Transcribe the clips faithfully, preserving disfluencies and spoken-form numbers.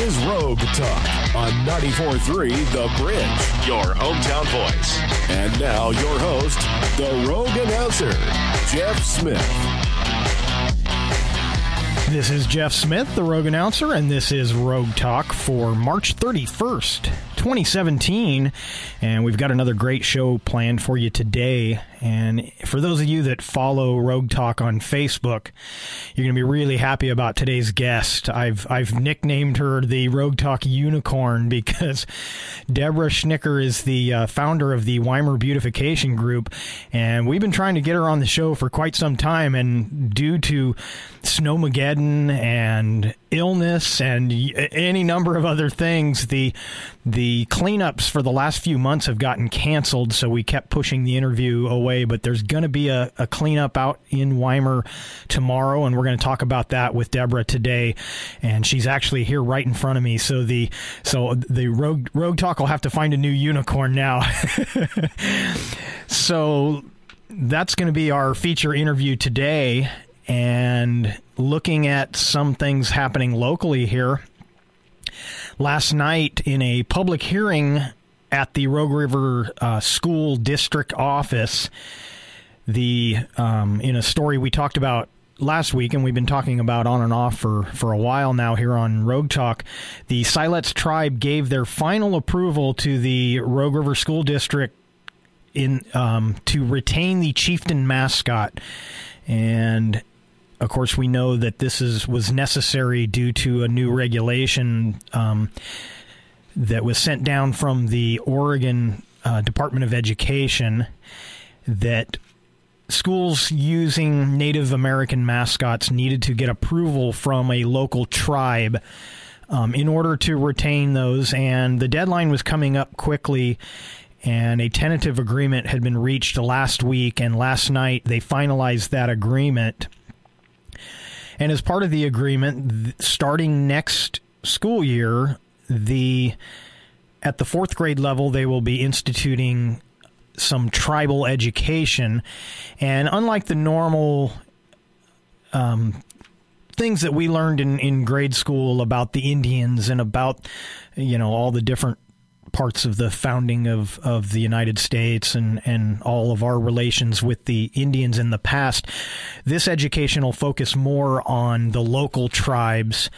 is Rogue Talk on ninety-four point three The Bridge, your hometown voice. And now your host, the Rogue announcer, Jeff Smith. This is Jeff Smith, the Rogue announcer, and this is Rogue Talk for March thirty-first, twenty seventeen. And we've got another great show planned for you today. And for those of you that follow Rogue Talk on Facebook, you're going to be really happy about today's guest. I've I've nicknamed her the Rogue Talk Unicorn because Deborah Schnicker is the uh, founder of the Weimar Beautification Group, and we've been trying to get her on the show for quite some time, and due to Snowmageddon and illness and any number of other things, the the cleanups for the last few months have gotten canceled, so we kept pushing the interview away. But there's going to be a, a cleanup out in Weimar tomorrow, and we're going to talk about that with Deborah today. And she's actually here right in front of me, so the so the Rogue Rogue Talk will have to find a new unicorn now. So that's going to be our feature interview today, and looking at some things happening locally here. Last night, in a public hearing at the Rogue River uh, School District office, the um, in a story we talked about last week, and we've been talking about on and off for, for a while now here on Rogue Talk, the Siletz tribe gave their final approval to the Rogue River School District in um, to retain the chieftain mascot. And of course, we know that this is was necessary due to a new regulation um, that was sent down from the Oregon uh, Department of Education, that schools using Native American mascots needed to get approval from a local tribe um, in order to retain those. And the deadline was coming up quickly, and a tentative agreement had been reached last week, and last night they finalized that agreement. And as part of the agreement, starting next school year, the at the fourth grade level, they will be instituting some tribal education. And unlike the normal um, things that we learned in, in grade school about the Indians and about, you know, all the different parts of the founding of, of the United States and, and all of our relations with the Indians in the past, this education will focus more on the local tribes.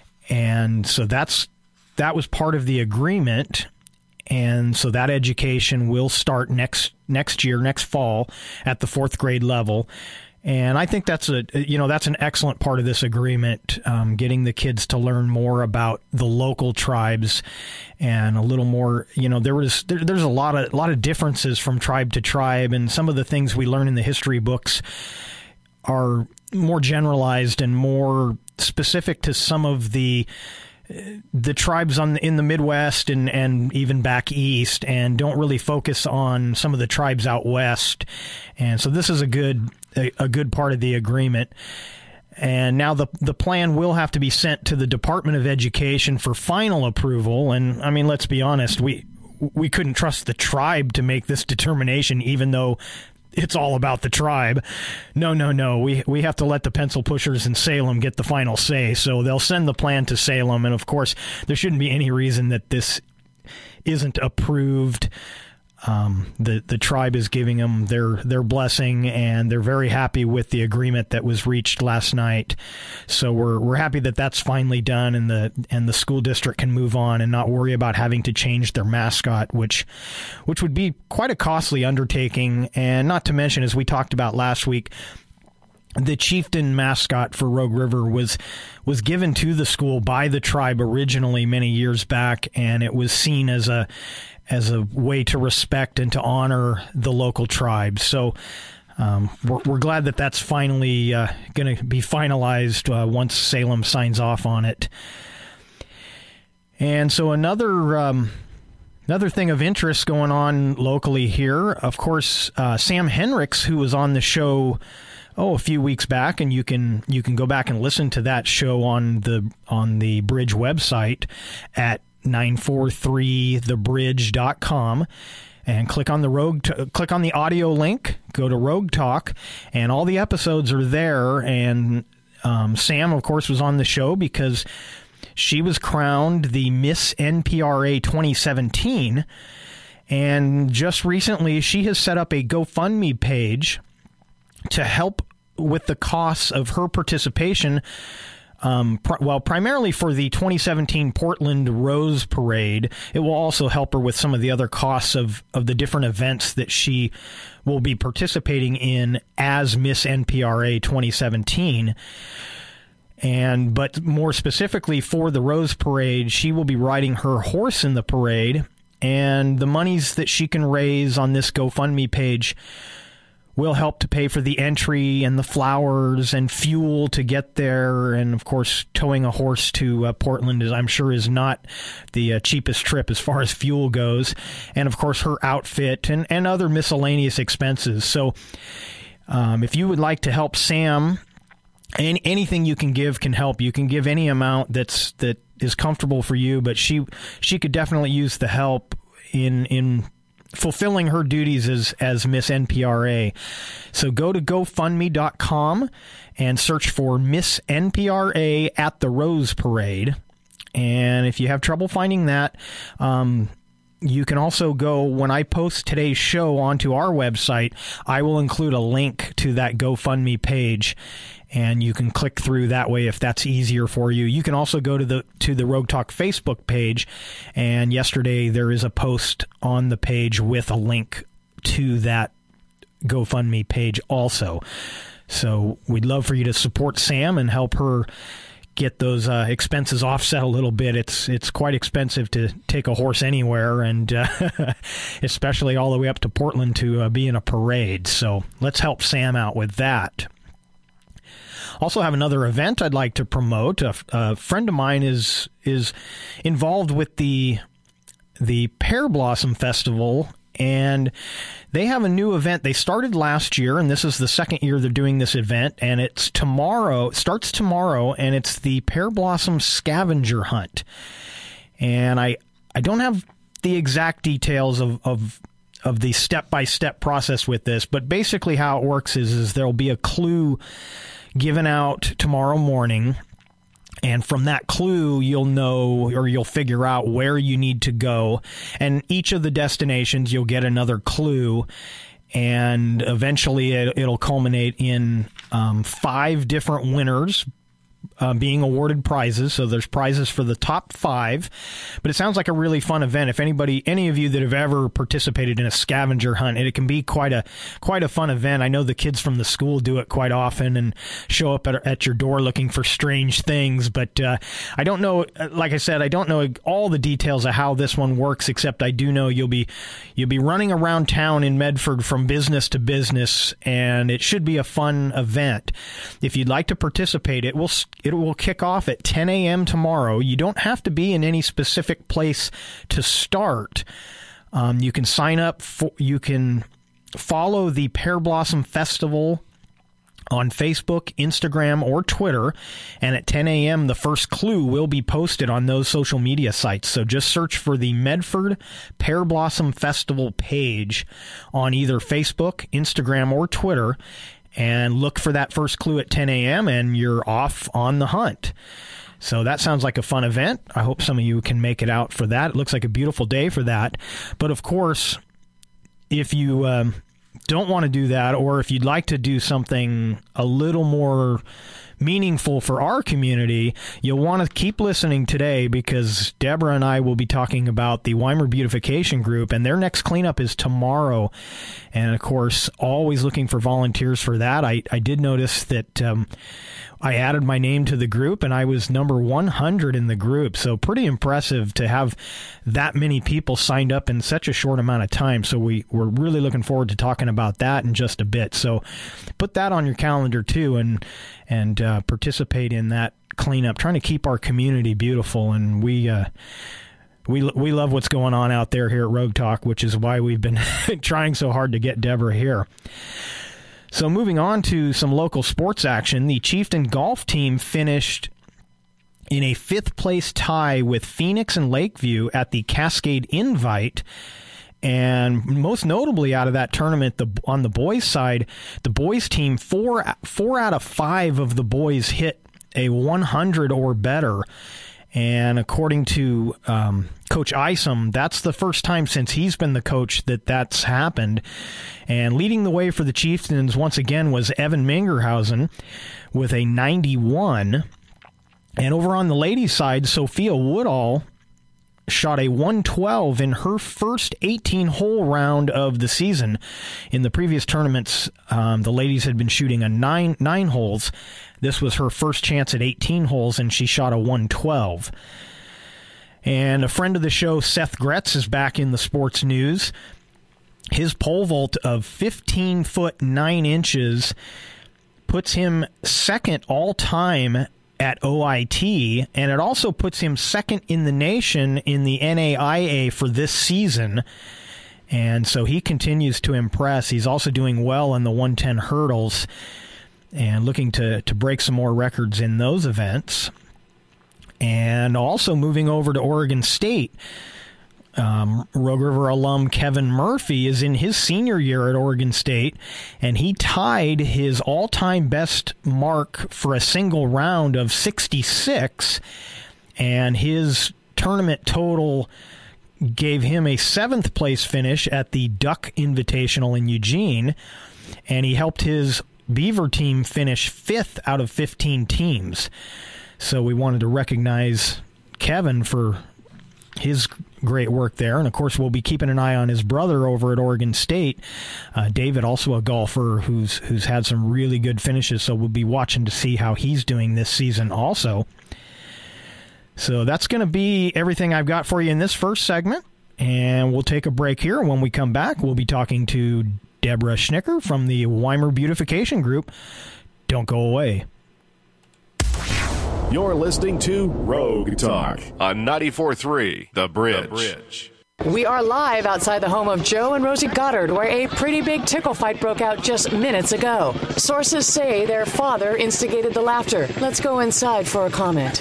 And so that's that was part of the agreement. And so that education will start next next year, next fall, at the fourth grade level. And I think that's a you know that's an excellent part of this agreement, um, getting the kids to learn more about the local tribes and a little more. You know, there was there, there's a lot of a lot of differences from tribe to tribe, and some of the things we learn in the history books are more generalized and more specific to some of the the tribes on in the Midwest and, and even back east, and don't really focus on some of the tribes out west. And so this is a good a, a good part of the agreement. And now the the plan will have to be sent to the Department of Education for final approval. And I mean, let's be honest, we we couldn't trust the tribe to make this determination, even though it's all about the tribe. No, no, no. We we have to let the pencil pushers in Salem get the final say. So they'll send the plan to Salem. And, of course, there shouldn't be any reason that this isn't approved. Um, the, the tribe is giving them their, their blessing, and they're very happy with the agreement that was reached last night. So we're we're happy that that's finally done, and the and the school district can move on and not worry about having to change their mascot, which which would be quite a costly undertaking. And not to mention, as we talked about last week, the chieftain mascot for Rogue River was was given to the school by the tribe originally many years back, and it was seen as a as a way to respect and to honor the local tribes. So um, we're, we're glad that that's finally uh, going to be finalized uh, once Salem signs off on it. And so another um, another thing of interest going on locally here, of course, uh, Sam Henricks, who was on the show oh a few weeks back, and you can you can go back and listen to that show on the on the Bridge website at nine four three the bridge dot com, and click on the Rogue t- click on the audio link, go to Rogue Talk, and all the episodes are there. And um, Sam, of course, was on the show because She was crowned the Miss N P R A twenty seventeen, and just recently she has set up a GoFundMe page to help with the costs of her participation, um, pr- well, primarily for the twenty seventeen Portland Rose Parade. It will also help her with some of the other costs of, of the different events that she will be participating in as Miss N P R A twenty seventeen. And but more specifically for the Rose Parade, she will be riding her horse in the parade, and the monies that she can raise on this GoFundMe page will help to pay for the entry and the flowers and fuel to get there. And, of course, towing a horse to uh, Portland, is, I'm sure, is not the uh, cheapest trip as far as fuel goes. And, of course, her outfit and, and other miscellaneous expenses. So um, if you would like to help Sam, any, anything you can give can help. You can give any amount that's that is comfortable for you, but she she could definitely use the help in in fulfilling her duties as, as Miss N P R A. So go to GoFundMe dot com and search for Miss N P R A at the Rose Parade. And if you have trouble finding that, um, you can also go, when I post today's show onto our website, I will include a link to that GoFundMe page, and you can click through that way if that's easier for you. You can also go to the to the Rogue Talk Facebook page, and yesterday there is a post on the page with a link to that GoFundMe page also. So we'd love for you to support Sam and help her get those uh, expenses offset a little bit. It's it's quite expensive to take a horse anywhere, and uh, especially all the way up to Portland to uh, be in a parade. So let's help Sam out with that. Also have another event I'd like to promote. A, a friend of mine is is involved with the the Pear Blossom Festival, and they have a new event. They started last year, and this is the second year they're doing this event, and it's tomorrow. It starts tomorrow, and it's the Pear Blossom Scavenger Hunt. And I I don't have the exact details of of of the step-by-step process with this, but basically how it works is, is there'll be a clue given out tomorrow morning, and from that clue you'll know, or you'll figure out where you need to go, and each of the destinations you'll get another clue, and eventually it, it'll culminate in um, five different winners Uh, being awarded prizes. So there's prizes for the top five, but it sounds like a really fun event. If anybody, any of you that have ever participated in a scavenger hunt, it can be quite a quite a fun event. I know the kids from the school do it quite often and show up at, at your door looking for strange things, but uh, I don't know, like I said, I don't know all the details of how this one works, except I do know you'll be you'll be running around town in Medford from business to business, and it should be a fun event. If you'd like to participate, it will It will kick off at ten a.m. tomorrow. You don't have to be in any specific place to start. Um, you can sign up for, you can follow the Pear Blossom Festival on Facebook, Instagram, or Twitter, and at ten a.m. the first clue will be posted on those social media sites. So just search for the Medford Pear Blossom Festival page on either Facebook, Instagram, or Twitter, and look for that first clue at ten a.m. and you're off on the hunt. So that sounds like a fun event. I hope some of you can make it out for that. It looks like a beautiful day for that. But of course, if you um, don't want to do that, or if you'd like to do something a little more meaningful for our community, you'll want to keep listening today, because Deborah and I will be talking about the Weimer Beautification Group, and their next cleanup is tomorrow. And of course, always looking for volunteers for that. I, I did notice that um, I added my name to the group, and I was number one hundred in the group. So pretty impressive to have that many people signed up in such a short amount of time. So we, we're really looking forward to talking about that in just a bit. So put that on your calendar too, and and uh, participate in that cleanup, trying to keep our community beautiful. And we uh, we we love what's going on out there here at Rogue Talk, which is why we've been trying so hard to get Deborah here. So moving on to some local sports action, the Chieftain golf team finished in a fifth place tie with Phoenix and Lakeview at the Cascade Invite. And most notably out of that tournament, the on the boys' side, the boys' team, four four out of five of the boys hit a one hundred or better. And according to um, Coach Isom, that's the first time since he's been the coach that that's happened. And leading the way for the Chieftains once again was Evan Mingerhausen with a ninety-one. And over on the ladies' side, Sophia Woodall shot a one twelve in her first eighteen-hole round of the season. In the previous tournaments, um, the ladies had been shooting a nine nine holes. This was her first chance at eighteen holes, and she shot a one twelve. And a friend of the show, Seth Gretz, is back in the sports news. His pole vault of fifteen foot nine inches puts him second all-time at O I T, and it also puts him second in the nation in the N A I A for this season. And so he continues to impress. He's also doing well in the one ten hurdles and looking to, to break some more records in those events. And also moving over to Oregon State, um, Rogue River alum Kevin Murphy is in his senior year at Oregon State, and he tied his all-time best mark for a single round of sixty-six, and his tournament total gave him a seventh place finish at the Duck Invitational in Eugene, and he helped his Beaver team finish fifth out of fifteen teams. So we wanted to recognize Kevin for his great work there. And, of course, we'll be keeping an eye on his brother over at Oregon State. Uh, David, also a golfer who's who's had some really good finishes, so we'll be watching to see how he's doing this season also. So that's going to be everything I've got for you in this first segment, and we'll take a break here. When we come back, we'll be talking to Deborah Schnicker from the Weimer Beautification Group. Don't go away. You're listening to Rogue Talk on ninety-four point three The Bridge. The Bridge. We are live outside the home of Joe and Rosie Goddard, where a pretty big tickle fight broke out just minutes ago. Sources say their father instigated the laughter. Let's go inside for a comment.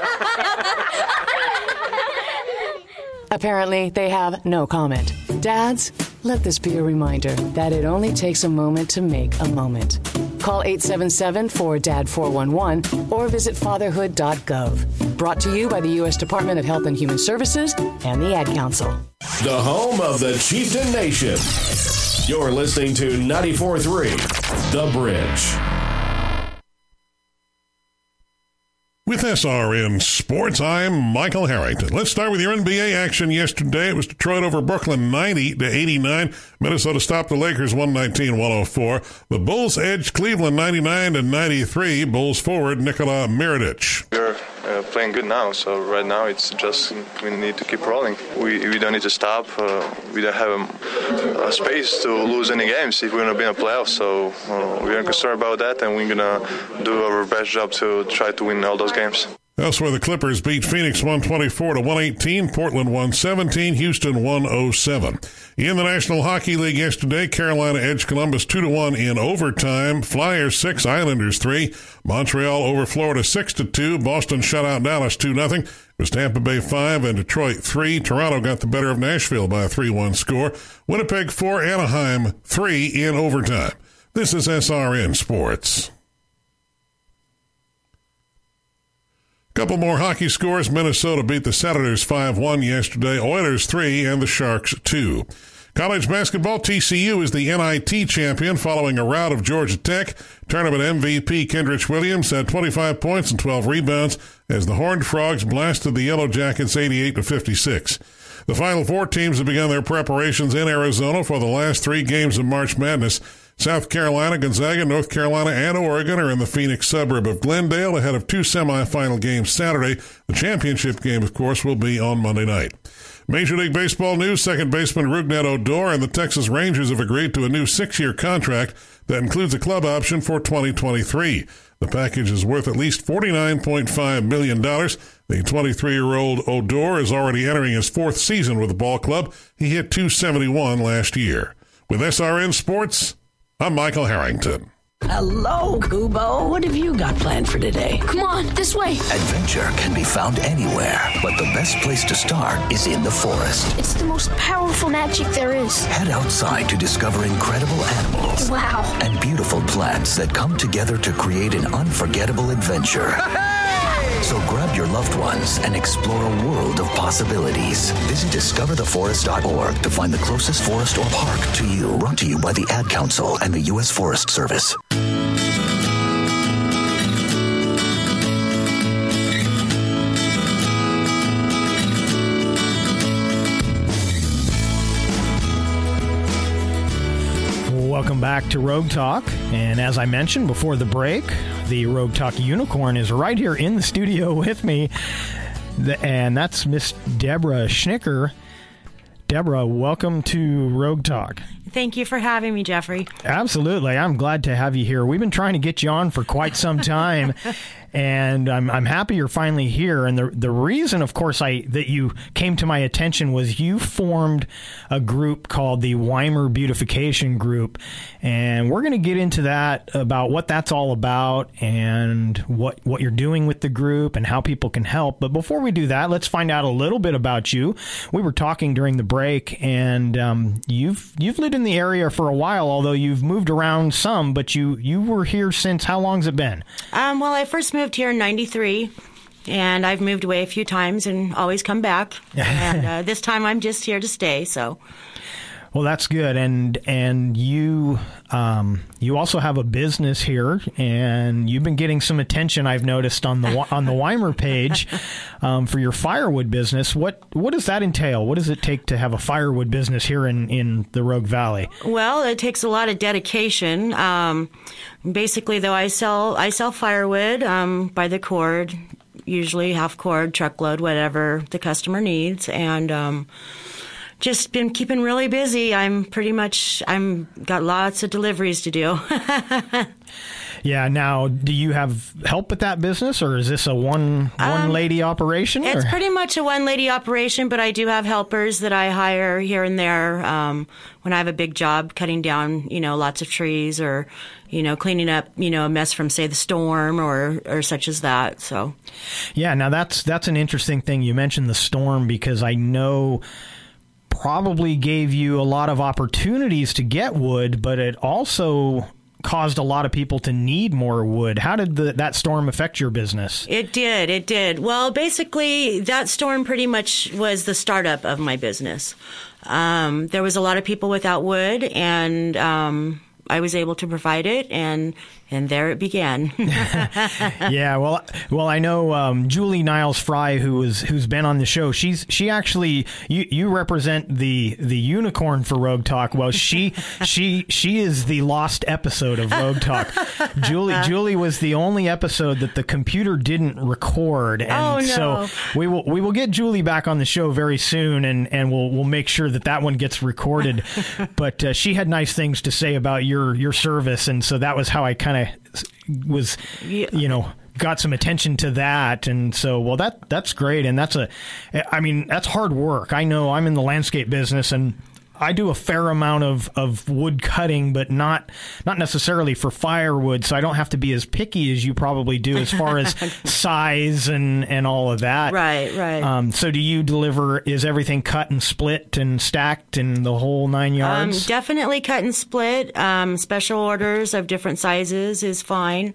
Apparently, they have no comment. Dads, let this be a reminder that it only takes a moment to make a moment. Call eight seven seven, four D A D, four one one or visit fatherhood dot gov. Brought to you by the U S Department of Health and Human Services and the Ad Council. The home of the Chieftain Nation. You're listening to ninety-four point three The Bridge. With S R N Sports, I'm Michael Harrington. Let's start with your N B A action yesterday. It was Detroit over Brooklyn ninety to eighty-nine. Minnesota stopped the Lakers one nineteen to one oh four. The Bulls edged Cleveland ninety-nine to ninety-three. Bulls forward Nikola Mirotic. We're uh, playing good now, so right now it's just we need to keep rolling. We we don't need to stop. Uh, we don't have a, a space to lose any games if we're going to be in the playoffs. So uh, we're concerned about that, and we're going to do our best job to try to win all those games. Elsewhere, the Clippers beat Phoenix one twenty-four to one eighteen. Portland one seventeen. Houston one oh seven. In the National Hockey League yesterday, Carolina edged Columbus two to one in overtime. Flyers six, Islanders three. Montreal over Florida six to two. Boston shut out Dallas two nothing. It was Tampa Bay five and Detroit three. Toronto got the better of Nashville by a three one score. Winnipeg four, Anaheim three in overtime. This is S R N Sports. Couple more hockey scores. Minnesota beat the Senators five one yesterday. Oilers three and the Sharks two. College basketball, T C U is the N I T champion following a rout of Georgia Tech. Tournament M V P Kendrick Williams had twenty-five points and twelve rebounds as the Horned Frogs blasted the Yellow Jackets eighty-eight to fifty-six. The Final Four teams have begun their preparations in Arizona for the last three games of March Madness. South Carolina, Gonzaga, North Carolina, and Oregon are in the Phoenix suburb of Glendale ahead of two semifinal games Saturday. The championship game, of course, will be on Monday night. Major League Baseball news, second baseman Rougned Odor and the Texas Rangers have agreed to a new six-year contract that includes a club option for twenty twenty-three. The package is worth at least forty-nine point five million dollars. The twenty-three-year-old Odor is already entering his fourth season with the ball club. He hit two seventy-one last year. With S R N Sports, I'm Michael Harrington. Hello, Kubo. What have you got planned for today? Come on, this way. Adventure can be found anywhere, but the best place to start is in the forest. It's the most powerful magic there is. Head outside to discover incredible animals. Wow. And beautiful plants that come together to create an unforgettable adventure. Hey! So grab your loved ones and explore a world of possibilities. Visit discover the forest dot org to find the closest forest or park to you. Brought to you by the Ad Council and the U S Forest Service. Welcome back to Rogue Talk. And as I mentioned before the break, the Rogue Talk unicorn is right here in the studio with me. And that's Miss Deborah Schnicker. Deborah, welcome to Rogue Talk. Thank you for having me, Jeffrey. Absolutely. I'm glad to have you here. We've been trying to get you on for quite some time. And I'm I'm happy you're finally here. And the the reason, of course, I that you came to my attention was you formed a group called the Weimer Beautification Group, and we're going to get into that about what that's all about and what what you're doing with the group and how people can help. But before we do that, let's find out a little bit about you. We were talking during the break, and um, you've you've lived in the area for a while, although you've moved around some. But you you were here since how long's it been? Um, well, I first moved here in ninety-three, and I've moved away a few times and always come back. And uh, this time I'm just here to stay. So, well, that's good. And and you um, you also have a business here, and you've been getting some attention, I've noticed, on the on the Weimer page um, for your firewood business. What what does that entail? What does it take to have a firewood business here in, in the Rogue Valley? Well, it takes a lot of dedication. Um, basically, though, I sell I sell firewood um, by the cord, usually half cord, truckload, whatever the customer needs, and um, just been keeping really busy. I'm pretty much I'm got lots of deliveries to do. Yeah. Now, do you have help with that business, or is this a one one um, lady operation? It's or? pretty much a one lady operation, but I do have helpers that I hire here and there um, when I have a big job, cutting down, you know, lots of trees, or you know, cleaning up, you know, a mess from, say, the storm or or such as that. So, yeah. Now that's that's an interesting thing. You mentioned the storm, because I know probably gave you a lot of opportunities to get wood, but it also caused a lot of people to need more wood. How did the, that storm affect your business? It did. It did. Well, basically, that storm pretty much was the startup of my business. Um, there was a lot of people without wood, and um, I was able to provide it, and and there it began. Yeah, well, well, I know um, Julie Niles Fry, who was who's been on the show. She's she actually you you represent the the unicorn for Rogue Talk. Well, she she she is the lost episode of Rogue Talk. Julie Julie was the only episode that the computer didn't record, and oh, no. so we will we will get Julie back on the show very soon, and and we'll we'll make sure that that one gets recorded. But uh, she had nice things to say about your your service, and so that was how I kind of was, you know, got some attention to that. And so, well, that that's great. And that's a, I mean, that's hard work. I know I'm in the landscape business, and I do a fair amount of, of wood cutting, but not not necessarily for firewood, so I don't have to be as picky as you probably do as far as size and, and all of that. Right, right. Um, so do you deliver, is everything cut and split and stacked and the whole nine yards? Um, definitely cut and split. Um, special orders of different sizes is fine.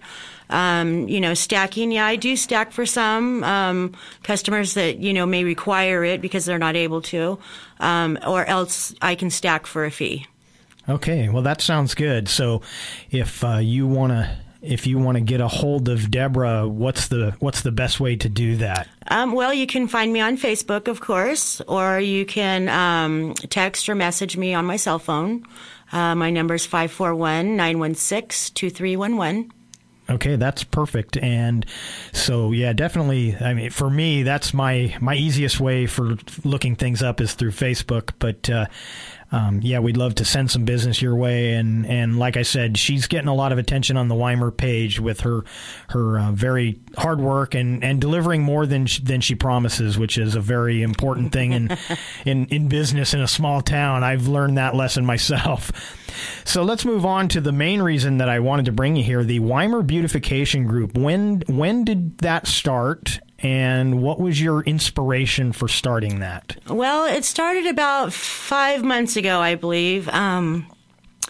Um, you know, stacking, yeah, I do stack for some um, customers that, you know, may require it because they're not able to, um, or else I can stack for a fee. Okay, well, that sounds good. So if uh, you want to if you want to get a hold of Deborah, what's the what's the best way to do that? Um, well, you can find me on Facebook, of course, or you can um, text or message me on my cell phone. Uh, my number is five four one, nine one six, two three one one. Okay, that's perfect. And so, yeah, definitely, I mean, for me, that's my, my easiest way for looking things up is through Facebook. But, uh, um, yeah, we'd love to send some business your way. And, and like I said, she's getting a lot of attention on the Weimer page with her her uh, very hard work and, and delivering more than she, than she promises, which is a very important thing in, in, in business in a small town. I've learned that lesson myself. So let's move on to the main reason that I wanted to bring you here, the Weimer Beautification Group. When when did that start, and what was your inspiration for starting that? Well, it started about five months ago, I believe. Um,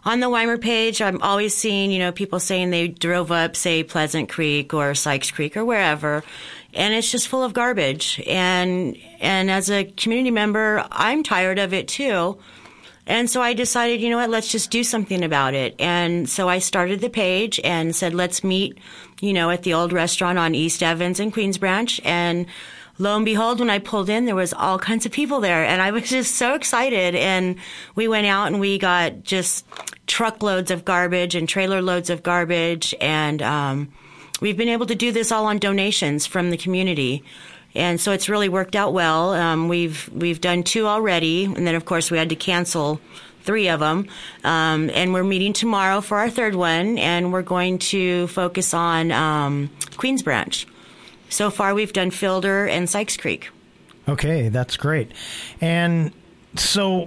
on the Weimar page, I'm always seeing, you know, people saying they drove up, say, Pleasant Creek or Sykes Creek or wherever, and it's just full of garbage. And and as a community member, I'm tired of it too. And so I decided, you know what, let's just do something about it. And so I started the page and said, let's meet, you know, at the old restaurant on East Evans and Queens Branch. And lo and behold, when I pulled in, there was all kinds of people there. And I was just so excited. And we went out and we got just truckloads of garbage and trailer loads of garbage. And um, we've been able to do this all on donations from the community. And so it's really worked out well. Um, we've we've done two already. And then, of course, we had to cancel three of them. Um, and we're meeting tomorrow for our third one. And we're going to focus on um, Queens Branch. So far, we've done Fielder and Sykes Creek. Okay, that's great. And so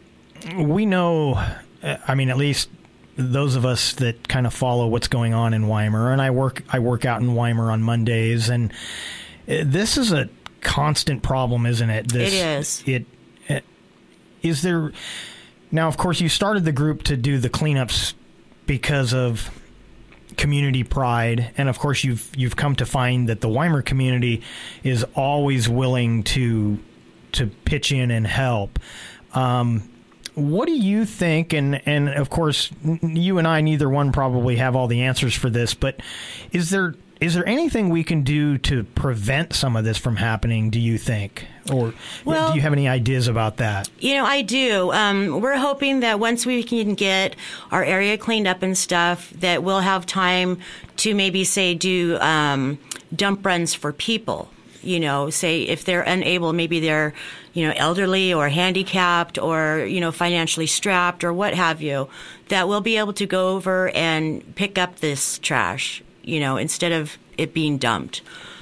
we know, I mean, at least those of us that kind of follow what's going on in Weimar, and I work I work out in Weimar on Mondays, and this is a constant problem, isn't it? This, it is. It, it is there. Now, of course, you started the group to do the cleanups because of community pride, and of course you've you've come to find that the Weimar community is always willing to to pitch in and help. Um, what do you think? And and of course you and I, neither one probably have all the answers for this, but is there is there anything we can do to prevent some of this from happening, do you think? Or well, do you have any ideas about that? You know, I do. Um, we're hoping that once we can get our area cleaned up and stuff, that we'll have time to maybe, say, do um, dump runs for people. You know, say if they're unable, maybe they're, you know, elderly or handicapped or, you know, financially strapped or what have you, that we'll be able to go over and pick up this trash, you know, instead of it being dumped.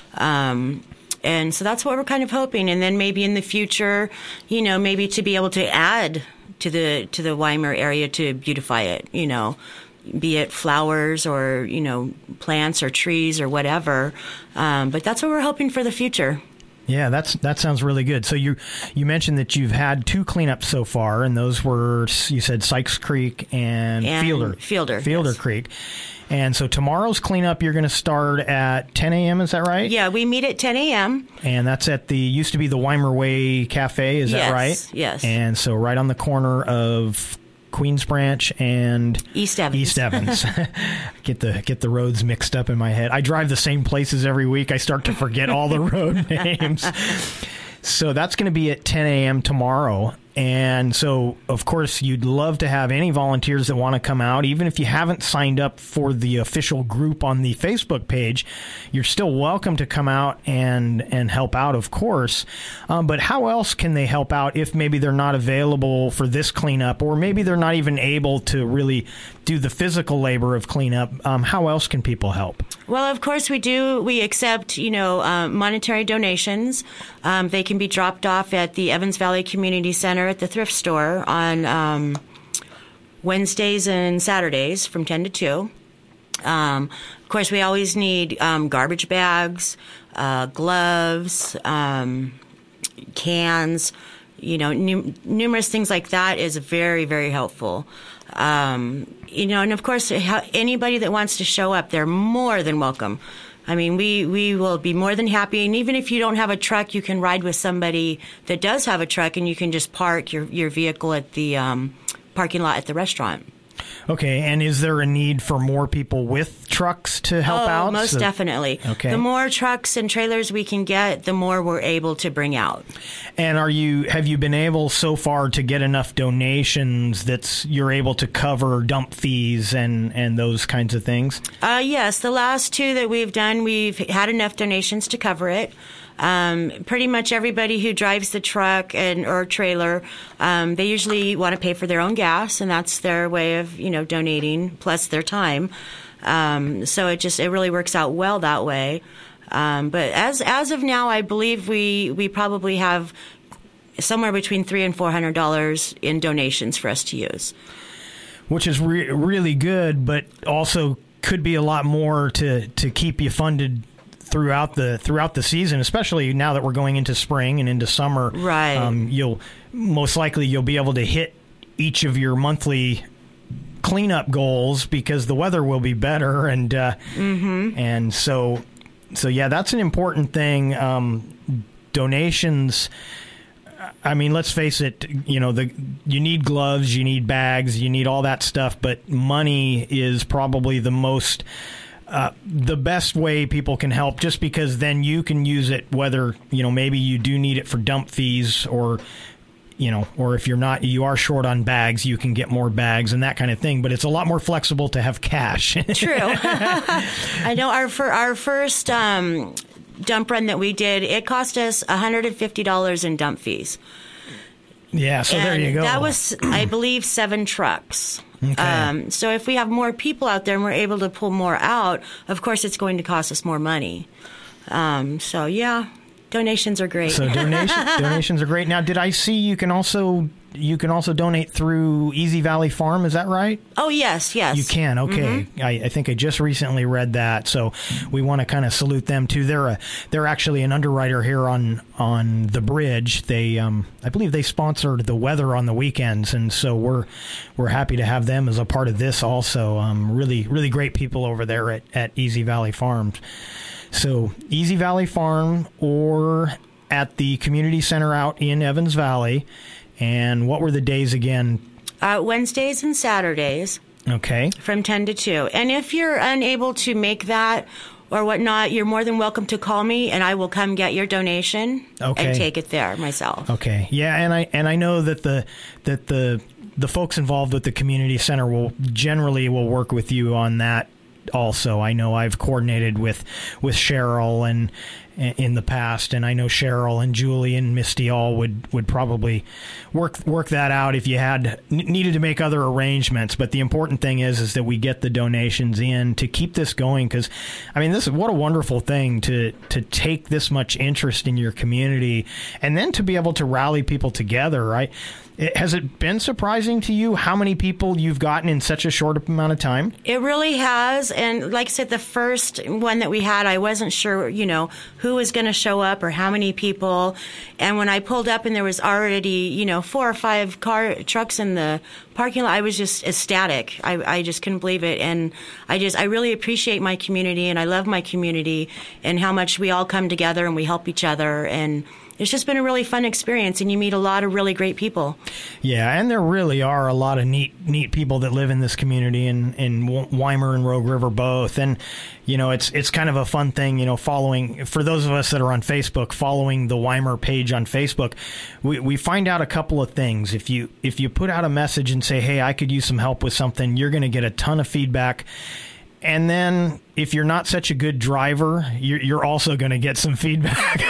Um And so that's what we're kind of hoping. And then maybe in the future, you know, maybe to be able to add to the to the Weimar area to beautify it, you know, be it flowers or, you know, plants or trees or whatever. Um, but that's what we're hoping for the future. Yeah, that's that sounds really good. So you you mentioned that you've had two cleanups so far, and those were, you said, Sykes Creek and, and Fielder. Fielder. Fielder yes. Creek. And so tomorrow's cleanup, you're going to start at ten a.m., is that right? Yeah, we meet at ten a.m. And that's at the, used to be the Weimar Way Cafe, is yes, that right? Yes. And so right on the corner of Queens Branch and East Evans. East Evans. get the get the roads mixed up in my head. I drive the same places every week. I start to forget all the road names. So that's going to be at ten a.m. tomorrow. And so, of course, you'd love to have any volunteers that want to come out. Even if you haven't signed up for the official group on the Facebook page, you're still welcome to come out and, and help out, of course. Um, but how else can they help out if maybe they're not available for this cleanup, or maybe they're not even able to really do the physical labor of cleanup? Um, how else can people help? Well, of course, we do. We accept, you know, uh, monetary donations. Um, they can be dropped off at the Evans Valley Community Center at the thrift store on um, Wednesdays and Saturdays from ten to two. Um, of course, we always need um, garbage bags, uh, gloves, um, cans, you know, num- numerous things like that is very, very helpful. Um, you know, and of course, anybody that wants to show up, they're more than welcome. I mean, we, we will be more than happy. And even if you don't have a truck, you can ride with somebody that does have a truck, and you can just park your, your vehicle at the um, parking lot at the restaurant. Okay, and is there a need for more people with trucks to help oh, out? Oh, most so, definitely. Okay. The more trucks and trailers we can get, the more we're able to bring out. And are you have you been able so far to get enough donations that you're able to cover dump fees and, and those kinds of things? Uh, yes, the last two that we've done, we've had enough donations to cover it. Um, pretty much everybody who drives the truck and or trailer, um, they usually want to pay for their own gas, and that's their way of, you know, donating plus their time. Um, so it just it really works out well that way. Um, but as as of now, I believe we we probably have somewhere between three and four hundred dollars in donations for us to use, which is re- really good, but also could be a lot more to to keep you funded throughout the throughout the season, especially now that we're going into spring and into summer. Right. Um, you'll most likely you'll be able to hit each of your monthly cleanup goals because the weather will be better, and uh, mm-hmm. and so so yeah, that's an important thing. Um, donations. I mean, let's face it, you know, the you need gloves, you need bags, you need all that stuff, but money is probably the most, uh, the best way people can help, just because then you can use it, whether, you know, maybe you do need it for dump fees, or, you know, or if you're not, you are short on bags, you can get more bags and that kind of thing, but it's a lot more flexible to have cash. True. I know our, for our first, um, dump run that we did, it cost us one hundred fifty dollars in dump fees. Yeah, so and there you go. That was, I believe, seven trucks. Okay. Um, so if we have more people out there and we're able to pull more out, of course it's going to cost us more money. Um, so, yeah, donations are great. So donation, donations are great. Now, did I see you can also... You can also donate through Easy Valley Farm, is that right? Oh, yes, yes. You can, okay. Mm-hmm. I, I think I just recently read that, so we want to kind of salute them, too. They're a, they're actually an underwriter here on on the bridge. They, um, I believe they sponsored the weather on the weekends, and so we're we're happy to have them as a part of this also. Um, really, really great people over there at, at Easy Valley Farms. So Easy Valley Farm, or at the community center out in Evans Valley. And what were the days again? Uh, Wednesdays and Saturdays. Okay. From ten to two. And if you're unable to make that or whatnot, you're more than welcome to call me, and I will come get your donation okay. and take it there myself. Okay. Yeah, and I and I know that the that the the folks involved with the community center will generally will work with you on that also. I know I've coordinated with with Cheryl and in the past, and I know Cheryl and Julie and Misty all would, would probably work work that out if you had needed to make other arrangements. But the important thing is is that we get the donations in to keep this going, because I mean, this is what a wonderful thing to to take this much interest in your community and then to be able to rally people together, right? It, has it been surprising to you how many people you've gotten in such a short amount of time? It really has. And like I said, the first one that we had, I wasn't sure, you know, who was going to show up or how many people. And when I pulled up and there was already, you know, four or five car trucks in the parking lot, I was just ecstatic. I, I just couldn't believe it. And I just, I really appreciate my community, and I love my community and how much we all come together and we help each other. And it's just been a really fun experience, and you meet a lot of really great people. Yeah, and there really are a lot of neat neat people that live in this community, in, in Weimar and Rogue River both. And, you know, it's it's kind of a fun thing, you know, following, for those of us that are on Facebook, following the Weimar page on Facebook, we, we find out a couple of things. If you, if you put out a message and say, hey, I could use some help with something, you're going to get a ton of feedback. And then if you're not such a good driver, you're, you're also going to get some feedback.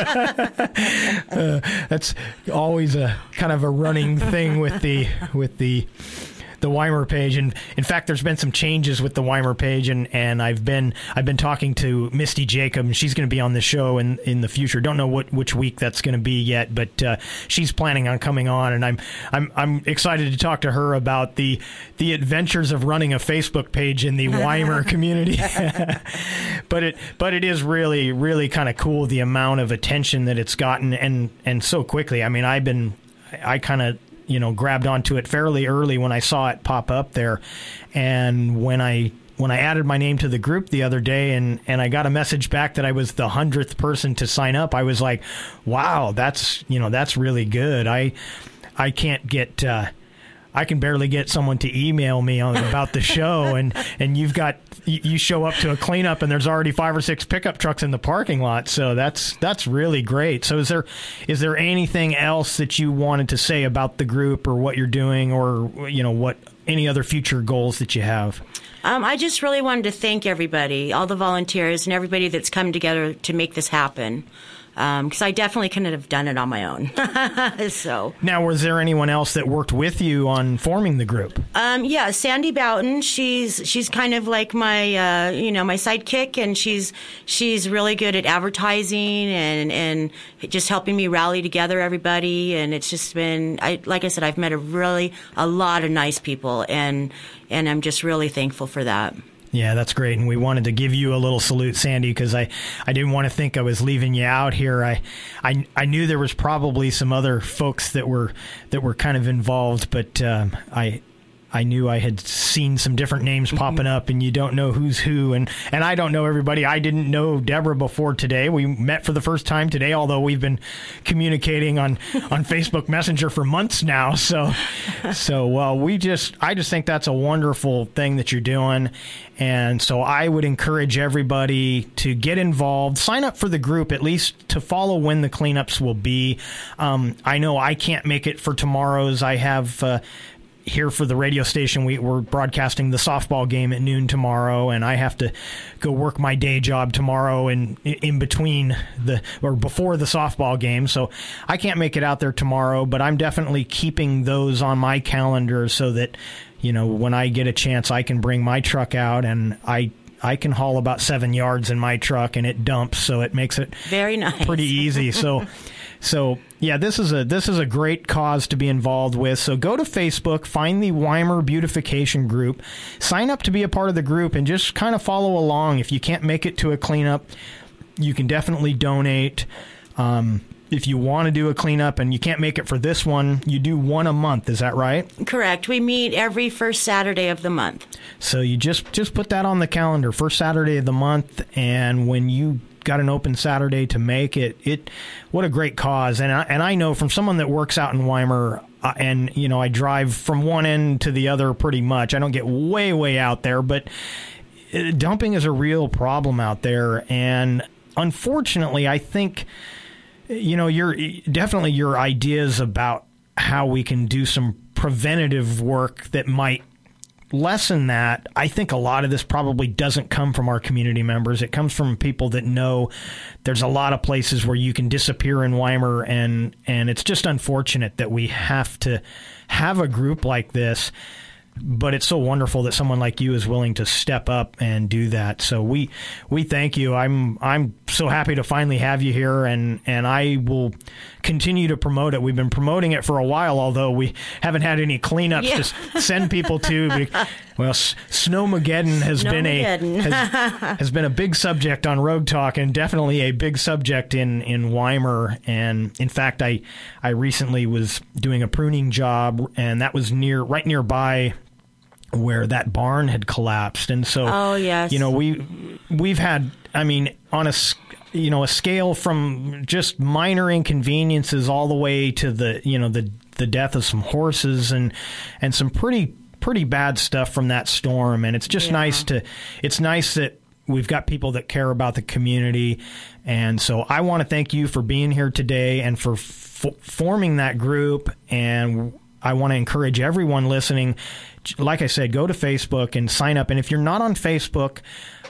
uh, that's always a kind of a running thing with the with the the Weimar page. And in fact, there's been some changes with the Weimar page, and, and I've been I've been talking to Misty Jacob, and she's going to be on the show in, in the future. Don't know what which week that's going to be yet, but uh, she's planning on coming on, and I'm I'm I'm excited to talk to her about the the adventures of running a Facebook page in the Weimar community. but it but it is really really kind of cool, the amount of attention that it's gotten, and and so quickly. I mean, I've been I kind of you know, grabbed onto it fairly early when I saw it pop up there. And when I when I added my name to the group the other day, and, and I got a message back that I was the hundredth person to sign up, I was like, wow, that's, you know, that's really good. I I can't get uh, I can barely get someone to email me on, about the show, and, and you've got you show up to a cleanup and there's already five or six pickup trucks in the parking lot. So that's that's really great. So is there is there anything else that you wanted to say about the group, or what you're doing, or you know what any other future goals that you have? Um, I just really wanted to thank everybody, all the volunteers and everybody that's come together to make this happen. Because um, I definitely couldn't have done it on my own. So now, was there anyone else that worked with you on forming the group? Um, yeah, Sandy Boughton. She's she's kind of like my uh, you know my sidekick, and she's she's really good at advertising and and just helping me rally together everybody. And it's just been, I like I said, I've met a really a lot of nice people, and and I'm just really thankful for that. Yeah, that's great. And we wanted to give you a little salute, Sandy, because I, I didn't want to think I was leaving you out here. I, I I knew there was probably some other folks that were that were kind of involved, but um, I I knew I had seen some different names popping up, and you don't know who's who, and, and I don't know everybody. I didn't know Deborah before today. We met for the first time today, although we've been communicating on, on Facebook Messenger for months now. So, so well, we just I just think that's a wonderful thing that you're doing, and so I would encourage everybody to get involved. Sign up for the group, at least to follow when the cleanups will be. Um, I know I can't make it for tomorrow's. I have. Uh, Here for the radio station, we, we're broadcasting the softball game at noon tomorrow, and I have to go work my day job tomorrow and in between the or before the softball game, so I can't make it out there tomorrow. But I'm definitely keeping those on my calendar so that, you know, when I get a chance, I can bring my truck out, and I I can haul about seven yards in my truck, and it dumps, so it makes it very nice, pretty easy. So. So, yeah, this is a this is a great cause to be involved with. So go to Facebook, find the Weimar Beautification Group, sign up to be a part of the group, and just kind of follow along. If you can't make it to a cleanup, you can definitely donate. Um, if you want to do a cleanup and you can't make it for this one, you do one a month. Is that right? Correct. We meet every first Saturday of the month. So you just, just put that on the calendar, first Saturday of the month, and when you got an open Saturday to make it, it what a great cause. And I, and I know from someone that works out in Weimar, uh, and you know I drive from one end to the other pretty much. I don't get way way out there, but it, dumping is a real problem out there, and unfortunately I think you know your definitely your ideas about how we can do some preventative work that might lessen that. I think a lot of this probably doesn't come from our community members. It comes from people that know there's a lot of places where you can disappear in Weimar, and and it's just unfortunate that we have to have a group like this. But it's so wonderful that someone like you is willing to step up and do that. So we we thank you. I'm I'm so happy to finally have you here, and, and I will continue to promote it. We've been promoting it for a while, although we haven't had any cleanups yeah. to send people to. Well, Snowmageddon has been a has, has been a big subject on Rogue Talk, and definitely a big subject in, in Weimar. And in fact, I I recently was doing a pruning job, and that was near right nearby where that barn had collapsed. And so, oh, yes. you know, we, we've had, I mean, on a, you know, a scale from just minor inconveniences all the way to the, you know, the, the death of some horses and, and some pretty, pretty bad stuff from that storm. And it's just yeah. nice to, it's nice that we've got people that care about the community. And so I want to thank you for being here today and for f- forming that group. And I want to encourage everyone listening, like I said, go to Facebook and sign up. And if you're not on Facebook,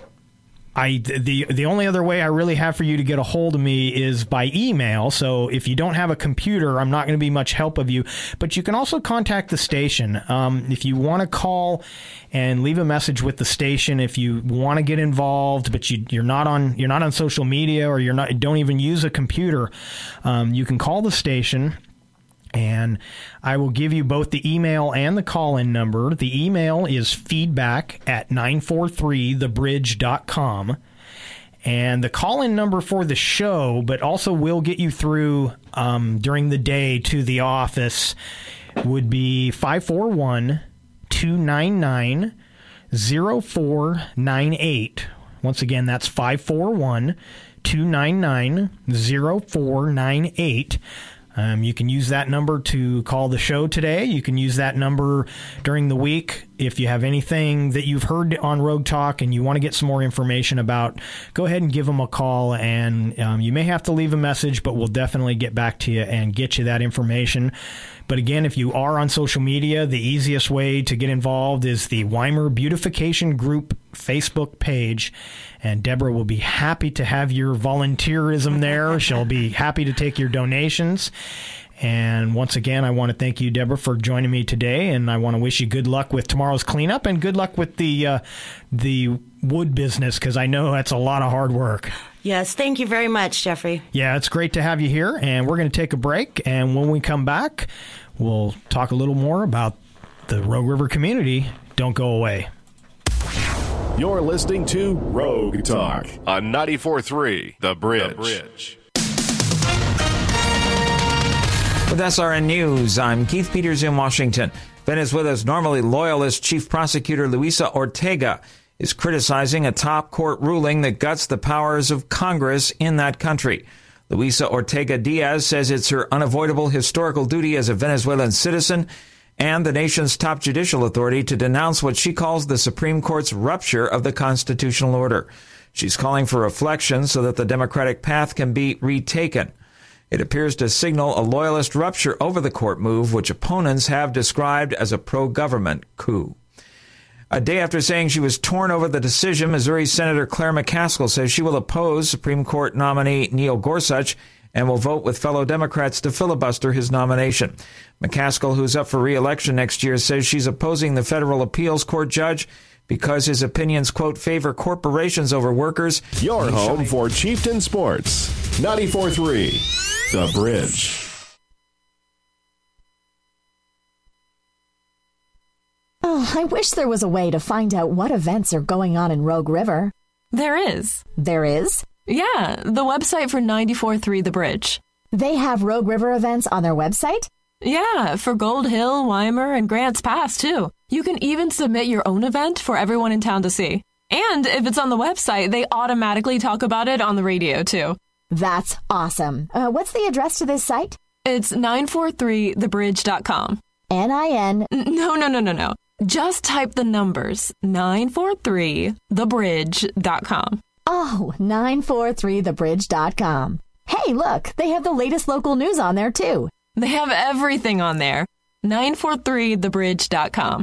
I the the only other way I really have for you to get a hold of me is by email. So if you don't have a computer, I'm not going to be much help of you. But you can also contact the station. Um, if you want to call and leave a message with the station, if you want to get involved, but you, you're not on you're not on social media, or you're not don't even use a computer, um, you can call the station. And I will give you both the email and the call-in number. The email is feedback at nine four three the bridge dot com. And the call-in number for the show, but also will get you through um, during the day to the office, would be five four one, two nine nine, zero four nine eight. Once again, that's five four one, two nine nine, zero four nine eight. Um, you can use that number to call the show today. You can use that number during the week. If you have anything that you've heard on Rogue Talk and you want to get some more information about, go ahead and give them a call. And um, you may have to leave a message, but we'll definitely get back to you and get you that information. But again, if you are on social media, the easiest way to get involved is the Weimar Beautification Group Facebook page. And Deborah will be happy to have your volunteerism there. She'll be happy to take your donations. And once again, I want to thank you, Deborah, for joining me today. And I want to wish you good luck with tomorrow's cleanup and good luck with the uh, the wood business, because I know that's a lot of hard work. Yes, thank you very much, Jeffrey. Yeah, it's great to have you here. And we're going to take a break. And when we come back, we'll talk a little more about the Rogue River community. Don't go away. You're listening to Rogue Talk on ninety-four point three The Bridge. The Bridge. With S R N News, I'm Keith Peters in Washington. Venezuela's normally loyalist chief prosecutor Luisa Ortega is criticizing a top court ruling that guts the powers of Congress in that country. Luisa Ortega Diaz says it's her unavoidable historical duty as a Venezuelan citizen and the nation's top judicial authority to denounce what she calls the Supreme Court's rupture of the constitutional order. She's calling for reflection so that the democratic path can be retaken. It appears to signal a loyalist rupture over the court move, which opponents have described as a pro-government coup. A day after saying she was torn over the decision, Missouri Senator Claire McCaskill says she will oppose Supreme Court nominee Neil Gorsuch and will vote with fellow Democrats to filibuster his nomination. McCaskill, who's up for re-election next year, says she's opposing the federal appeals court judge because his opinions, quote, favor corporations over workers. Your home for Chieftain Sports. ninety-four point three The Bridge. Oh, I wish there was a way to find out what events are going on in Rogue River. There is. There is? Yeah, the website for ninety-four point three The Bridge. They have Rogue River events on their website? Yeah, for Gold Hill, Weimer, and Grants Pass, too. You can even submit your own event for everyone in town to see. And if it's on the website, they automatically talk about it on the radio, too. That's awesome. Uh, what's the address to this site? It's nine four three the bridge dot com. N I N No, no, no, no, no. Just type the numbers, nine four three the bridge dot com. Oh, nine four three the bridge dot com. Hey, look, they have the latest local news on there, too. They have everything on there. nine four three the bridge dot com.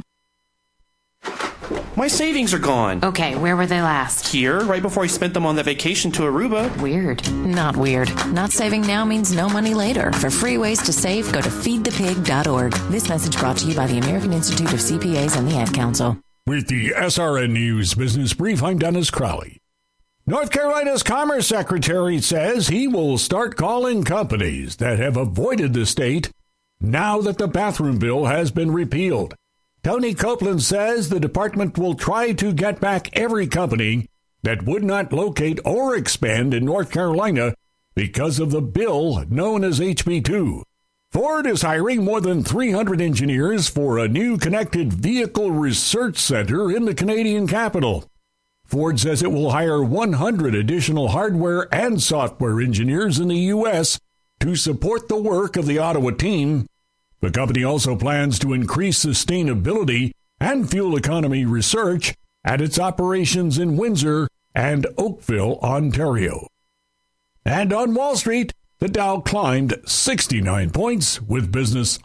My savings are gone. Okay, where were they last? Here, right before I spent them on that vacation to Aruba. Weird. Not weird. Not saving now means no money later. For free ways to save, go to feed the pig dot org. This message brought to you by the American Institute of C P As and the Ad Council. With the S R N News Business Brief, I'm Dennis Crowley. North Carolina's Commerce Secretary says he will start calling companies that have avoided the state now that the bathroom bill has been repealed. Tony Copeland says the department will try to get back every company that would not locate or expand in North Carolina because of the bill known as H B two. Ford is hiring more than three hundred engineers for a new connected vehicle research center in the Canadian capital. Ford says it will hire one hundred additional hardware and software engineers in the U S to support the work of the Ottawa team. The company also plans to increase sustainability and fuel economy research at its operations in Windsor and Oakville, Ontario. And on Wall Street, the Dow climbed sixty-nine points with business.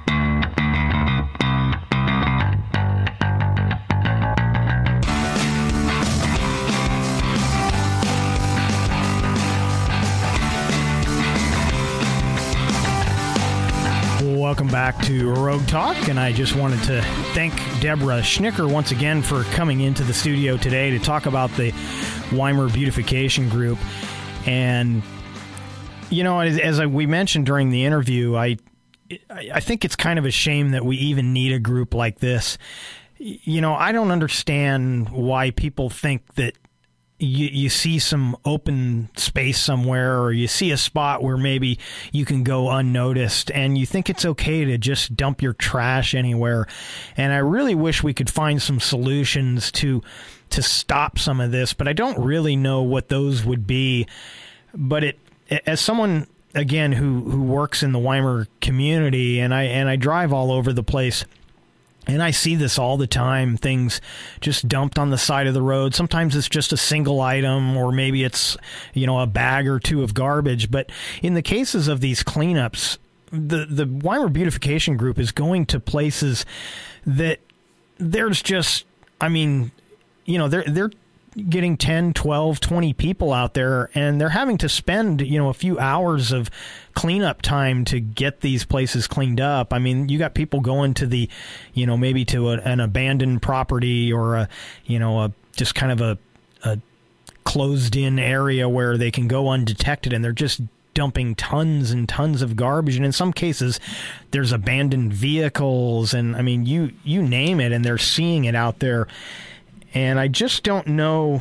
Welcome back to Rogue Talk, and I just wanted to thank Deborah Schnicker once again for coming into the studio today to talk about the Weimer Beautification Group. And, you know, as, as I, we mentioned during the interview, I, I think it's kind of a shame that we even need a group like this. You know, I don't understand why people think that You, you see some open space somewhere, or you see a spot where maybe you can go unnoticed, and you think it's okay to just dump your trash anywhere. And I really wish we could find some solutions to to stop some of this, but I don't really know what those would be. But it, as someone again who who works in the Weimer community, and I and I drive all over the place, and I see this all the time, things just dumped on the side of the road. Sometimes it's just a single item, or maybe it's, you know, a bag or two of garbage. But in the cases of these cleanups, the, the Weimer Beautification Group is going to places that there's just, I mean, you know, they're, they're getting ten, twelve, twenty people out there, and they're having to spend, you know, a few hours of cleanup time to get these places cleaned up. I mean, you got people going to the, you know, maybe to a, an abandoned property, or a, you know, a just kind of a, a closed-in area where they can go undetected, and they're just dumping tons and tons of garbage. And in some cases, there's abandoned vehicles, and I mean, you you name it, and they're seeing it out there. And I just don't know,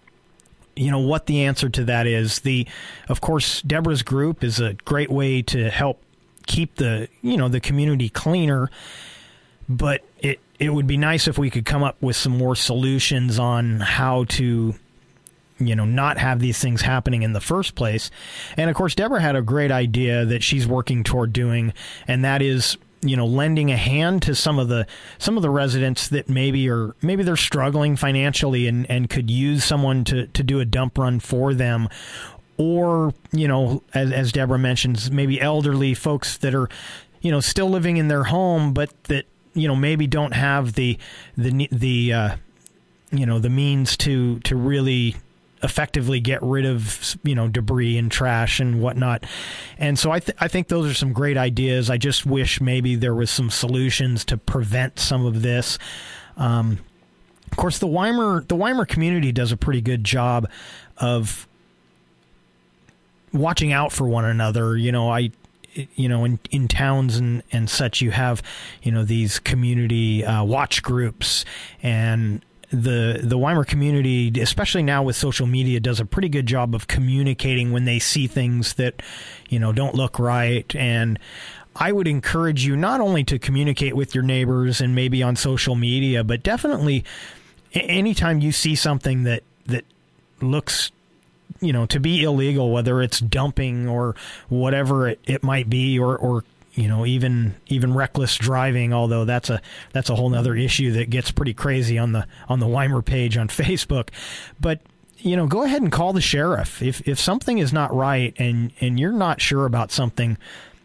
you know, what the answer to that is. The, of course, Deborah's group is a great way to help keep the, you know, the community cleaner. but it, it would be nice if we could come up with some more solutions on how to, you know, not have these things happening in the first place. And of course, Deborah had a great idea that she's working toward doing, and that is, you know, lending a hand to some of the some of the residents that maybe are maybe they're struggling financially and, and could use someone to, to do a dump run for them. Or, you know, as, as Deborah mentions, maybe elderly folks that are, you know, still living in their home, but that, you know, maybe don't have the the the uh, you know, the means to to really effectively get rid of, you know, debris and trash and whatnot. And so I th- I think those are some great ideas. I just wish maybe there was some solutions to prevent some of this. Um, of course, the Weimar the Weimar community does a pretty good job of watching out for one another. You know, I you know, in, in towns and, and such, you have, you know, these community uh, watch groups, and the the Weimar community, especially now with social media, does a pretty good job of communicating when they see things that, you know, don't look right. And I would encourage you not only to communicate with your neighbors and maybe on social media, but definitely anytime you see something that, that looks, you know, to be illegal, whether it's dumping or whatever it, it might be, or, or you know, even even reckless driving, although that's a that's a whole nother issue that gets pretty crazy on the on the Weimar page on Facebook. But, you know, go ahead and call the sheriff. If if something is not right and, and you're not sure about something,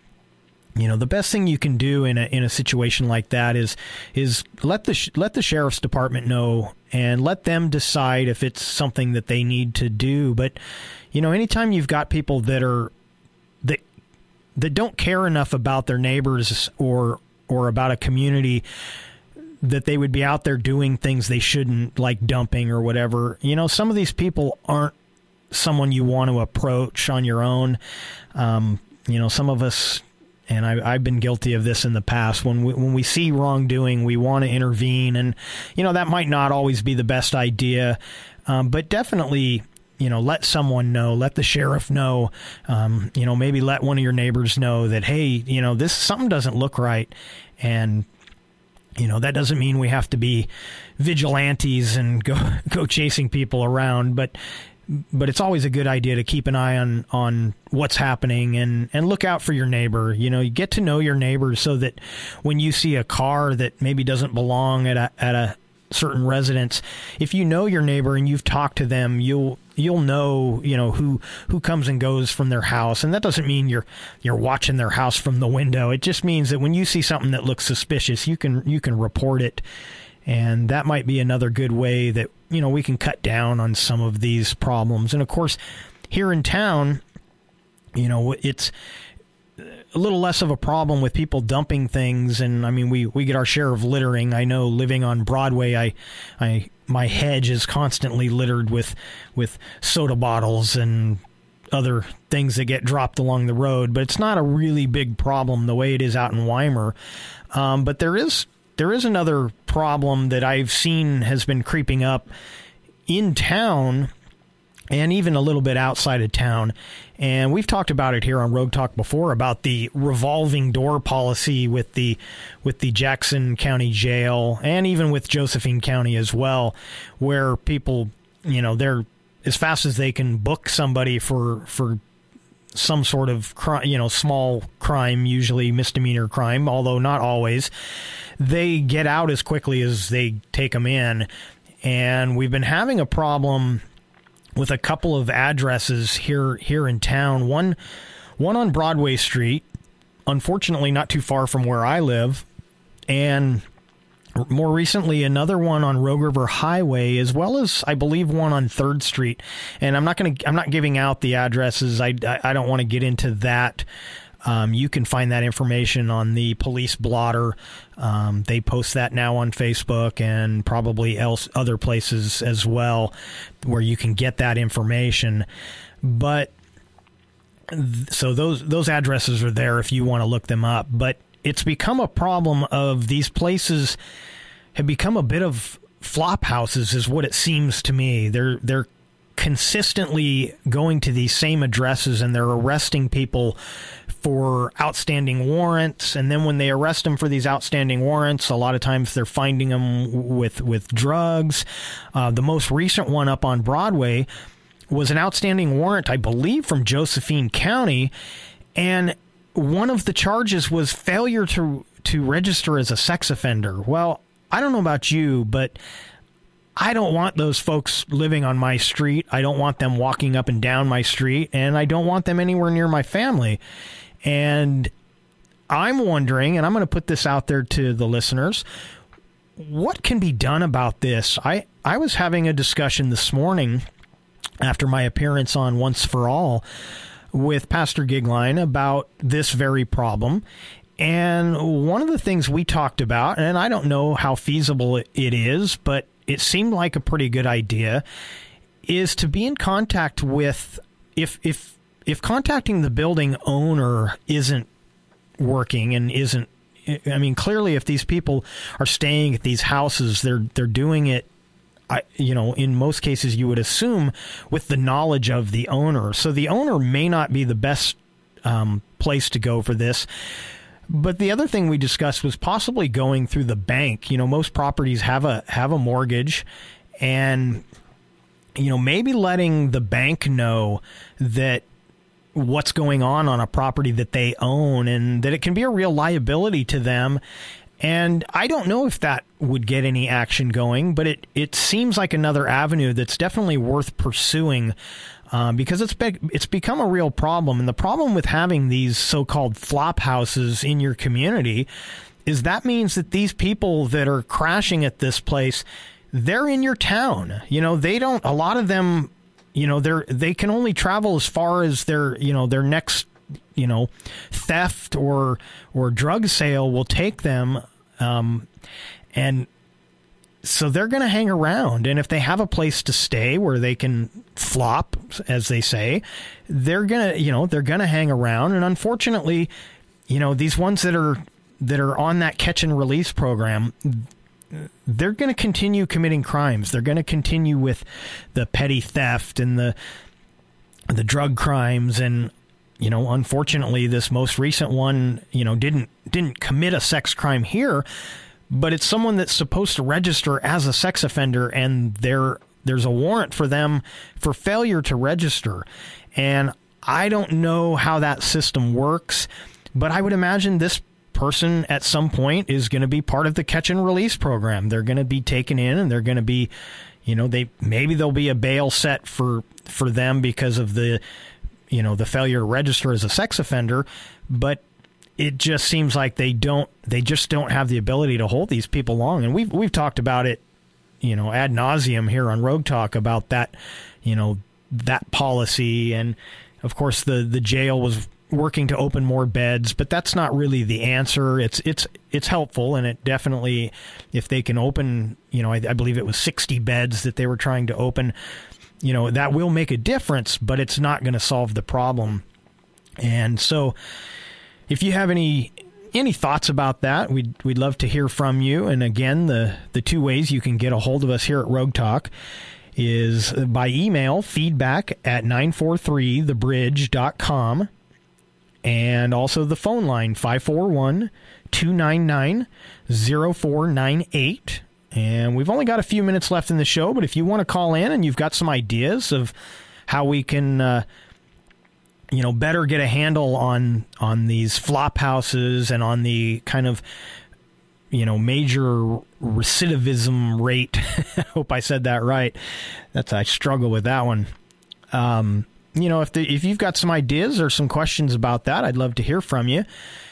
you know, the best thing you can do in a in a situation like that is is let the let the sheriff's department know and let them decide if it's something that they need to do. But, you know, anytime you've got people that are that that don't care enough about their neighbors or or about a community that they would be out there doing things they shouldn't, like dumping or whatever, you know, some of these people aren't someone you want to approach on your own. Um, you know, some of us, and I, I've been guilty of this in the past, when we, when we see wrongdoing, we want to intervene. And, you know, that might not always be the best idea, um, but definitely, you know, let someone know, let the sheriff know, um, you know, maybe let one of your neighbors know that, hey, you know, this, something doesn't look right. And, you know, that doesn't mean we have to be vigilantes and go, go chasing people around, but, but it's always a good idea to keep an eye on, on what's happening and, and look out for your neighbor. You know, you get to know your neighbor so that when you see a car that maybe doesn't belong at a, at a certain residence, if you know your neighbor and you've talked to them, you'll, you'll know, you know, who, who comes and goes from their house. And that doesn't mean you're, you're watching their house from the window. It just means that when you see something that looks suspicious, you can, you can report it. And that might be another good way that, you know, we can cut down on some of these problems. And of course, here in town, you know, it's a little less of a problem with people dumping things. And I mean, we, we get our share of littering. I know living on Broadway, I, I, my hedge is constantly littered with, with soda bottles and other things that get dropped along the road, but it's not a really big problem the way it is out in Weimar. Um, but there is, there is another problem that I've seen has been creeping up in town and even a little bit outside of town. And we've talked about it here on Rogue Talk before about the revolving door policy with the with the Jackson County Jail and even with Josephine County as well, where people, you know, they're as fast as they can book somebody for for some sort of crime, you know, small crime, usually misdemeanor crime, although not always, they get out as quickly as they take them in. And we've been having a problem with a couple of addresses here here in town. One one on Broadway Street, unfortunately not too far from where I live, and more recently another one on Rogue River Highway, as well as I believe one on third Street. And I'm not going to I'm not giving out the addresses. I, I, I don't want to get into that. Um, you can find that information on the police blotter. Um, they post that now on Facebook and probably else other places as well, where you can get that information. But th- so those those addresses are there if you want to look them up. But it's become a problem of these places have become a bit of flop houses, is what it seems to me. They're they're consistently going to these same addresses and they're arresting people for outstanding warrants. And then when they arrest them for these outstanding warrants, a lot of times they're finding them with, with drugs. Uh, the most recent one up on Broadway was an outstanding warrant, I believe, from Josephine County. And one of the charges was failure to, to register as a sex offender. Well, I don't know about you, but I don't want those folks living on my street. I don't want them walking up and down my street, and I don't want them anywhere near my family. And I'm wondering, and I'm going to put this out there to the listeners, what can be done about this? I, I was having a discussion this morning after my appearance on Once for All with Pastor Gigline about this very problem. And one of the things we talked about, and I don't know how feasible it is, but it seemed like a pretty good idea, is to be in contact with, if if if contacting the building owner isn't working and isn't, I mean, clearly if these people are staying at these houses, they're they're doing it, I, you know, in most cases you would assume with the knowledge of the owner. So the owner may not be the best um, place to go for this. But the other thing we discussed was possibly going through the bank. You know, most properties have a have a mortgage, and, you know, maybe letting the bank know that what's going on on a property that they own and that it can be a real liability to them. And I don't know if that would get any action going, but it, it seems like another avenue that's definitely worth pursuing. Um, because it's be- it's become a real problem. And the problem with having these so-called flop houses in your community is that means that these people that are crashing at this place, they're in your town. You know, they don't, a lot of them, you know, they're, they can only travel as far as their, you know, their next, you know, theft or, or drug sale will take them. Um, and so they're going to hang around, and if they have a place to stay where they can flop, as they say, they're going to, you know, they're going to hang around. And unfortunately, you know, these ones that are that are on that catch and release program, they're going to continue committing crimes. They're going to continue with the petty theft and the the drug crimes. And, you know, unfortunately, this most recent one, you know, didn't didn't commit a sex crime here. But it's someone that's supposed to register as a sex offender, and there there's a warrant for them for failure to register. And I don't know how that system works, but I would imagine this person at some point is going to be part of the catch and release program. They're going to be taken in, and they're going to be, you know, they maybe there'll be a bail set for for them because of the, you know, the failure to register as a sex offender, but it just seems like they don't, they just don't have the ability to hold these people long. And we've, we've talked about it, you know, ad nauseum here on Rogue Talk about that, you know, that policy. And of course the, the jail was working to open more beds, but that's not really the answer. It's, it's, it's helpful. And it definitely, if they can open, you know, I, I believe it was sixty beds that they were trying to open, you know, that will make a difference, but it's not going to solve the problem. And so, if you have any any thoughts about that, we'd we'd love to hear from you. And again, the, the two ways you can get a hold of us here at Rogue Talk is by email, feedback at nine four three the bridge dot com, and also the phone line, five four one, two nine nine, zero four nine eight. And we've only got a few minutes left in the show, but if you want to call in and you've got some ideas of how we can uh, you know, better get a handle on on these flop houses and on the kind of, you know, major recidivism rate. I hope I said that right. That's, I struggle with that one. Um, you know, if the, if you've got some ideas or some questions about that, I'd love to hear from you.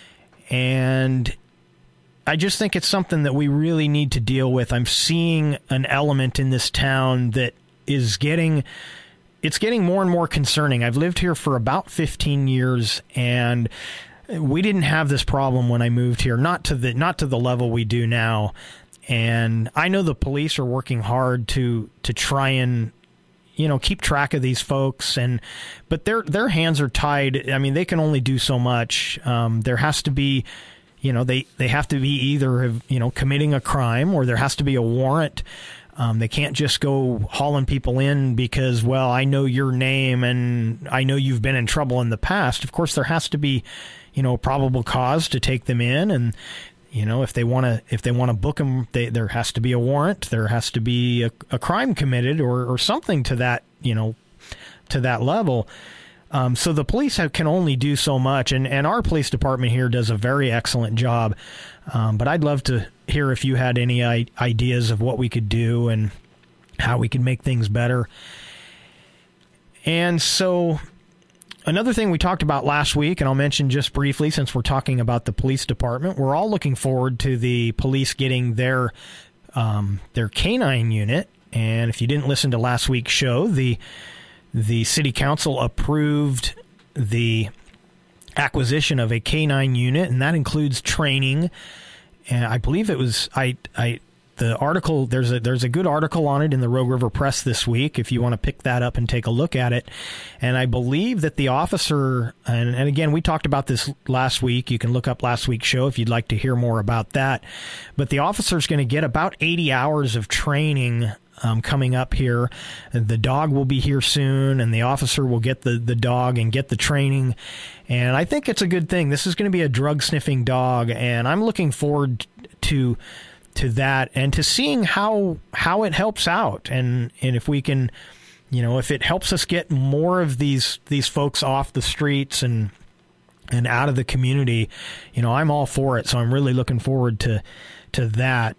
And I just think it's something that we really need to deal with. I'm seeing an element in this town that is getting... It's getting more and more concerning. I've lived here for about fifteen years, and we didn't have this problem when I moved here, not to the not to the level we do now. And I know the police are working hard to to try and, you know, keep track of these folks, and but their their hands are tied. I mean, they can only do so much. Um, there has to be, you know, they, they have to be either, you know, committing a crime, or there has to be a warrant Um, they can't just go hauling people in because, well, I know your name and I know you've been in trouble in the past. Of course, there has to be, you know, probable cause to take them in, and you know, if they want to, if they want to book them, they, there has to be a warrant. There has to be a, a crime committed or, or something to that, you know, to that level. Um, so the police have, can only do so much, and, and our police department here does a very excellent job. Um, but I'd love to hear if you had any I- ideas of what we could do and how we could make things better. And so another thing we talked about last week, and I'll mention just briefly since we're talking about the police department, we're all looking forward to the police getting their um, their canine unit. And if you didn't listen to last week's show, the the city council approved the acquisition of a canine unit, and that includes training. And I believe it was I I the article there's a there's a good article on it in the Rogue River Press this week if you want to pick that up and take a look at it. And I believe that the officer, and, and again, we talked about this last week. You can look up last week's show if you'd like to hear more about that. But the officer's going to get about eighty hours of training Um, coming up here. The dog will be here soon, and the officer will get the, the dog and get the training. And I think it's a good thing. This is going to be a drug-sniffing dog, and I'm looking forward to to that and to seeing how how it helps out. And, and if we can, you know, if it helps us get more of these these folks off the streets and and out of the community, you know, I'm all for it. So I'm really looking forward to to that.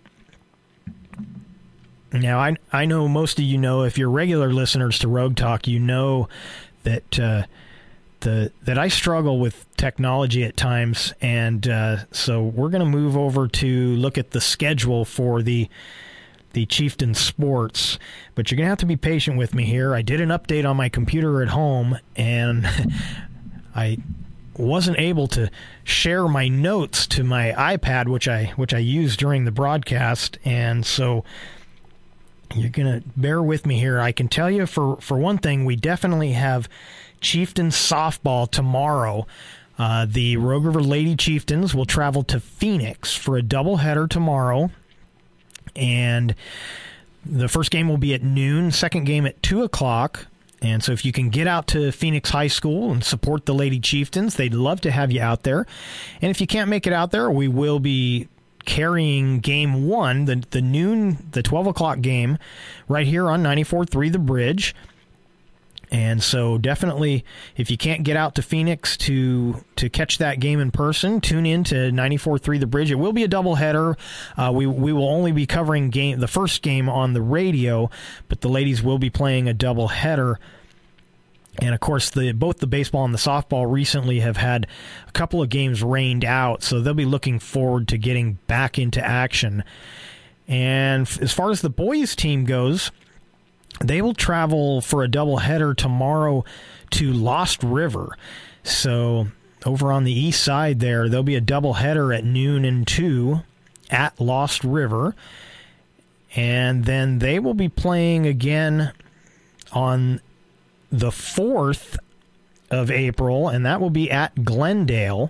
Now, I I know most of you know, if you're regular listeners to Rogue Talk, you know that uh, the that I struggle with technology at times, and uh, so we're going to move over to look at the schedule for the the Chieftain Sports. But you're going to have to be patient with me here. I did an update on my computer at home, and I wasn't able to share my notes to my iPad, which I which I used during the broadcast, and so you're going to bear with me here. I can tell you, for, for one thing, we definitely have Chieftain softball tomorrow. Uh, the Rogue River Lady Chieftains will travel to Phoenix for a doubleheader tomorrow. And the first game will be at noon, second game at two o'clock. And so if you can get out to Phoenix High School and support the Lady Chieftains, they'd love to have you out there. And if you can't make it out there, we will be carrying game one, the the noon, the twelve o'clock game, right here on ninety-four point three The Bridge. And so definitely, if you can't get out to Phoenix to to catch that game in person, tune in to ninety-four point three The Bridge. It will be a doubleheader. Uh, we we will only be covering game the first game on the radio, but the ladies will be playing a doubleheader. And, of course, the both the baseball and the softball recently have had a couple of games rained out, so they'll be looking forward to getting back into action. And as far as the boys' team goes, they will travel for a doubleheader tomorrow to Lost River. So over on the east side there, there'll be a doubleheader at noon and two at Lost River. And then they will be playing again on the fourth of April, and that will be at Glendale.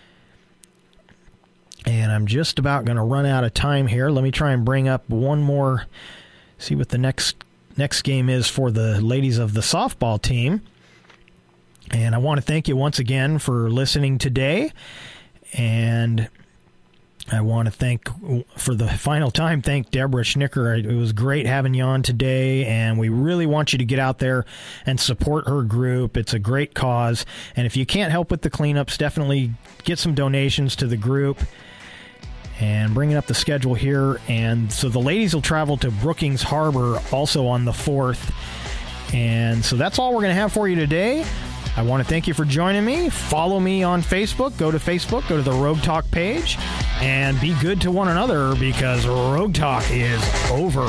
And I'm just about going to run out of time here. Let me try and bring up one more, see what the next next game is for the ladies of the softball team. And I want to thank you once again for listening today. And I want to thank, for the final time, thank Deborah Schnicker. It was great having you on today, and we really want you to get out there and support her group. It's a great cause, and if you can't help with the cleanups, definitely get some donations to the group. And bringing up the schedule here, and so the ladies will travel to Brookings Harbor also on the fourth. And so that's all we're going to have for you today. I want to thank you for joining me. Follow me on Facebook. Go to Facebook, go to the Rogue Talk page, and be good to one another because Rogue Talk is over.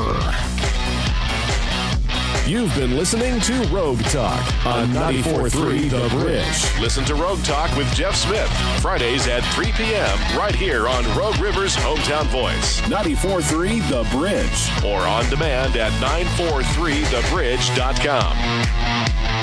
You've been listening to Rogue Talk on ninety-four point three The Bridge. Listen to Rogue Talk with Jeff Smith, Fridays at three p.m. right here on Rogue River's Hometown Voice, ninety-four point three The Bridge, or on demand at nine four three the bridge dot com.